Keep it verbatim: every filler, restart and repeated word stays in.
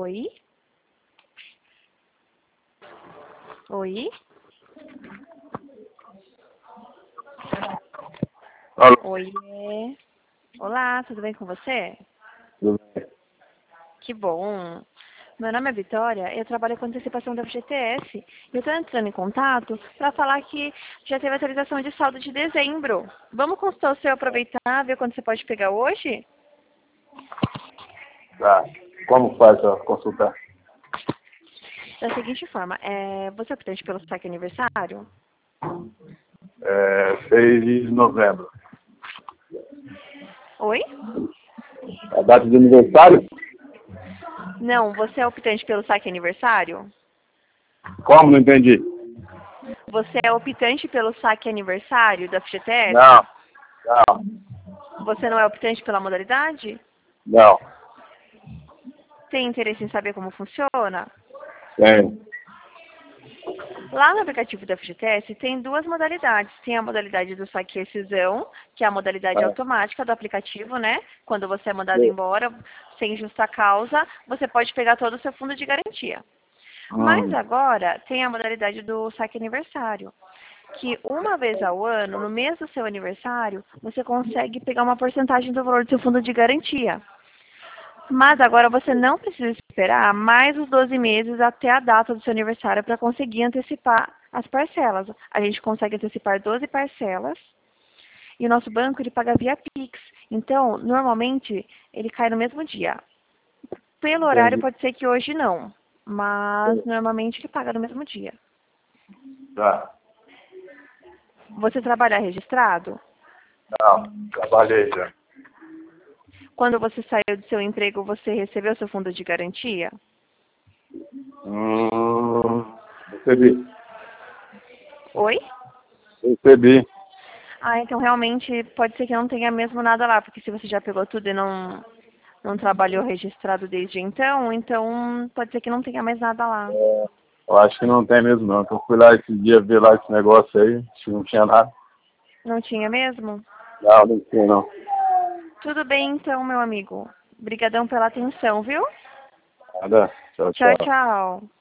Oi? Oi? Alô? Oiê. Olá, tudo bem com você? Tudo bem? Que bom. Meu nome é Vitória, eu trabalho com antecipação da F G T S. E eu estou entrando em contato para falar que já teve atualização de saldo de dezembro. Vamos consultar o seu, aproveitar, ver quanto você pode pegar hoje? Tá. Como faz a consultar? Da seguinte forma, é, você é optante pelo saque aniversário? É, seis de novembro. Oi? A data de aniversário? Não, você é optante pelo saque aniversário? Como? Não entendi. Você é optante pelo saque aniversário da F G T S? Não. Não. Você não é optante pela modalidade? Não. Tem interesse em saber como funciona? Tem. Lá no aplicativo da F G T S tem duas modalidades. Tem a modalidade do saque excisão, que é a modalidade É. automática do aplicativo, né? Quando você é mandado embora sem justa causa, você pode pegar todo o seu fundo de garantia. Mas Hum. agora tem a modalidade do saque aniversário, que uma vez ao ano, no mês do seu aniversário, você consegue pegar uma porcentagem do valor do seu fundo de garantia. Mas agora você não precisa esperar mais os doze meses até a data do seu aniversário para conseguir antecipar as parcelas. A gente consegue antecipar doze parcelas e o nosso banco ele paga via Pix. Então, normalmente, ele cai no mesmo dia. Pelo horário, Entendi. pode ser que hoje não, mas normalmente ele paga no mesmo dia. Tá. Você trabalha registrado? Não. Trabalhei já. Quando você saiu do seu emprego, você recebeu seu fundo de garantia? Hum. Recebi. Oi? Recebi. Ah, então realmente pode ser que não tenha mesmo nada lá, porque se você já pegou tudo e não, não trabalhou registrado desde então, então pode ser que não tenha mais nada lá. Eu acho que não tem mesmo não. Então, eu fui lá esse dia ver lá esse negócio aí. Acho que não tinha nada. Não tinha mesmo? Não, não tinha não. Tudo bem então, meu amigo. Obrigadão pela atenção, viu? Nada. Tchau, Tchau, tchau. tchau.